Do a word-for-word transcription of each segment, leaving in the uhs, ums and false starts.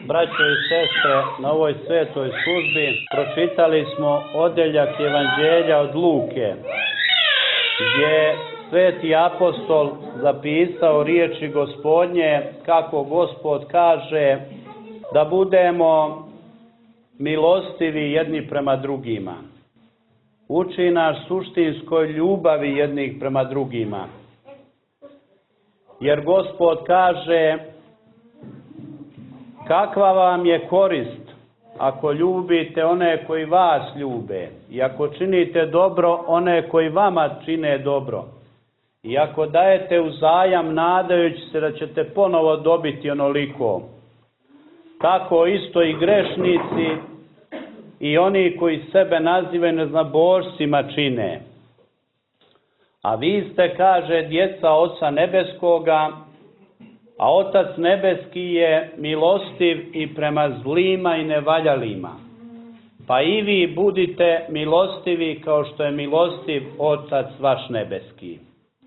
Braćo i sestre, na ovoj svetoj službi pročitali smo odeljak Evanđelja od Luke, gdje sveti apostol zapisao riječi Gospodnje, kako Gospod kaže da budemo milostivi jedni prema drugima. Uči nas suštinskoj ljubavi jednih prema drugima. Jer Gospod kaže: kakva vam je korist ako ljubite one koji vas ljube i ako činite dobro one koji vama čine dobro i ako dajete uzajam nadajući se da ćete ponovo dobiti onoliko. Tako isto i grešnici i oni koji sebe nazivaju neznabošcima čine. A vi ste, kaže, djeca Oca Nebeskoga, a Otac Nebeski je milostiv i prema zlima i nevaljalima. Pa i vi budite milostivi kao što je milostiv Otac vaš Nebeski.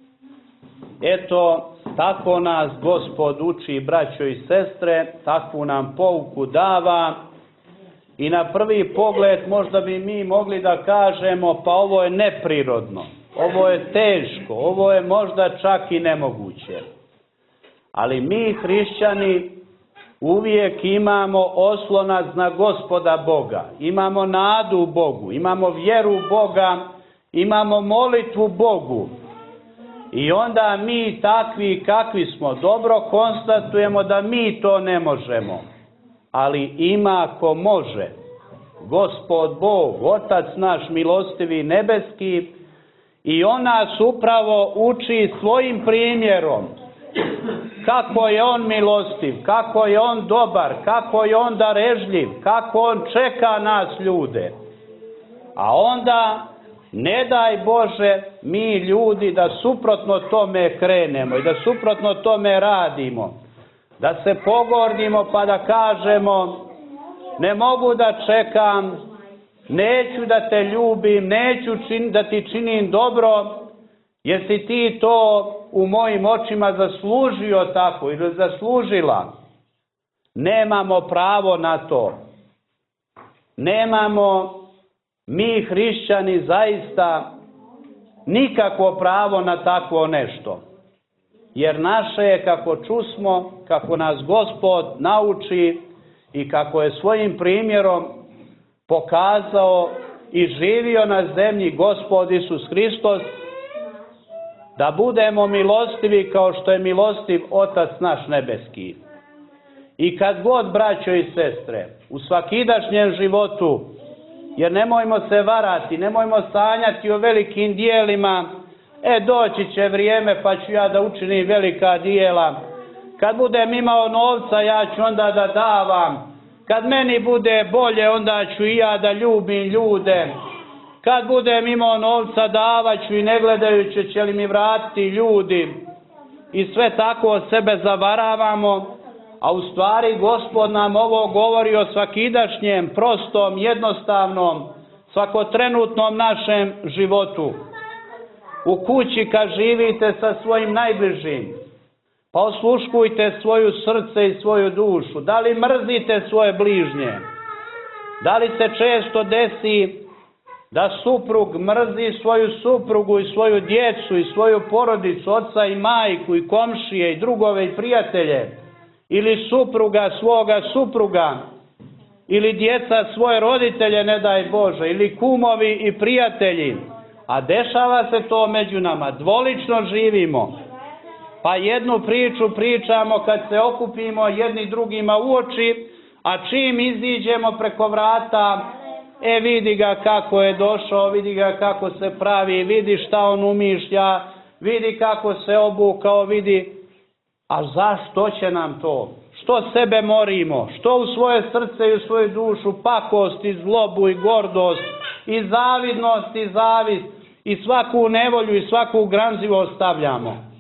Eto, tako nas Gospod uči, braćo i sestre, takvu nam pouku dava. I na prvi pogled možda bi mi mogli da kažemo: pa ovo je neprirodno, ovo je teško, ovo je možda čak i nemoguće. Ali mi, hrišćani, uvijek imamo oslonac na Gospoda Boga. Imamo nadu u Bogu, imamo vjeru u Boga, imamo molitvu Bogu. I onda mi, takvi kakvi smo, dobro konstatujemo da mi to ne možemo. Ali ima ko može. Gospod Bog, Otac naš milostivi nebeski, i On nas upravo uči svojim primjerom. Kako je On milostiv, kako je On dobar, kako je On darežljiv, kako On čeka nas ljude. A onda, ne daj Bože, mi ljudi da suprotno tome krenemo i da suprotno tome radimo. Da se pogordimo pa da kažemo: ne mogu da čekam, neću da te ljubim, neću čin, da ti činim dobro, jer si ti to u mojim očima zaslužio tako ili zaslužila. Nemamo pravo na to. Nemamo mi, hrišćani, zaista nikakvo pravo na takvo nešto. Jer naše je, kako čusmo, kako nas Gospod nauči i kako je svojim primjerom pokazao i živio na zemlji Gospod Isus Hristos, da budemo milostivi kao što je milostiv Otac naš Nebeski. I kad god, braćo i sestre, u svakidašnjem životu, jer nemojmo se varati, nemojmo sanjati o velikim dijelima, e doći će vrijeme pa ću ja da učinim velika dijela. Kad budem imao novca, ja ću onda da davam. Kad meni bude bolje, onda ću i ja da ljubim ljude. Kad budem imao novca, davat ću i ne gledajući će li mi vratiti ljudi. I sve tako o sebe zavaravamo, a u stvari Gospod nam ovo govori o svakidašnjem, prostom, jednostavnom, svakotrenutnom našem životu. U kući kad živite sa svojim najbližim, pa osluškujte svoju srce i svoju dušu. Da li mrzite svoje bližnje? Da li se često desi da suprug mrzi svoju suprugu i svoju djecu i svoju porodicu, oca i majku i komšije i drugove i prijatelje? Ili supruga svoga supruga? Ili djeca svoje roditelje, ne daj Bože? Ili kumovi i prijatelji? A dešava se to među nama, dvolično živimo. Pa jednu priču pričamo kad se okupimo jedni drugima u oči, a čim iziđemo preko vrata, e vidi ga kako je došao, vidi ga kako se pravi, vidi šta on umišlja, vidi kako se obukao, vidi. A zašto će nam to? Što sebe morimo? Što u svoje srce i u svoju dušu pakost i zlobu i gordost i zavidnost i zavist i svaku nevolju i svaku gramzivost stavljamo?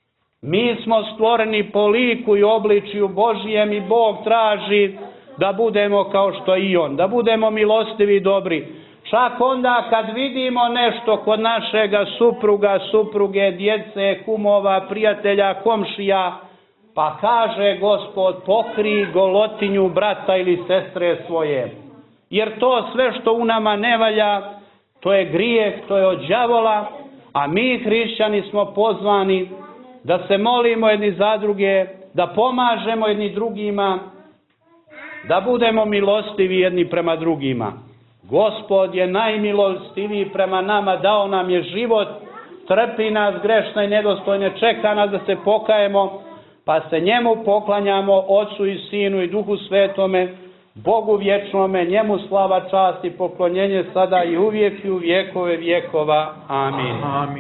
Mi smo stvoreni po liku i obličju Božijem i Bog traži da budemo kao što i On, da budemo milostivi i dobri. Čak onda kad vidimo nešto kod našega supruga, supruge, djece, kumova, prijatelja, komšija, Pa kaže Gospod, pokri golotinju brata ili sestre svoje. Jer to sve što u nama ne valja, to je grijeh, to je od đavola, a mi hrišćani smo pozvani da se molimo jedni za druge, da pomažemo jedni drugima, da budemo milostivi jedni prema drugima. Gospod je najmilostiviji prema nama, dao nam je život, trpi nas grešne i nedostojne, čeka nas da se pokajemo, pa se njemu poklanjamo, Otcu i Sinu i Duhu Svetome, Bogu vječnome, njemu slava, čast i poklonjenje sada i uvijek i u vjekove vjekova. Amin. Amin.